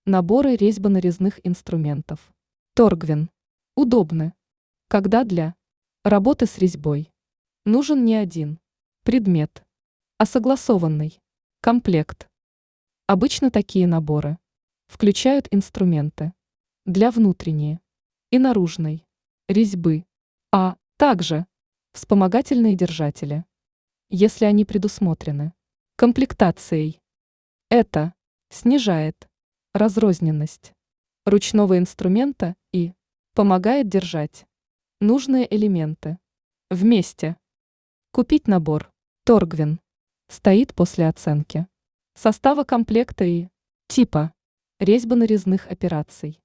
Наборы резьбо-нарезных инструментов. Торгвин. Удобны. Когда для работы с резьбой нужен не один предмет, а согласованный комплект. Обычно такие наборы включают инструменты для внутренней и наружной резьбы, а также вспомогательные держатели, если они предусмотрены комплектацией. Это снижает разрозненность ручного инструмента и помогает держать нужные элементы вместе. Купить набор Торгвин стоит после оценки состава комплекта и типа резьбо-нарезных операций.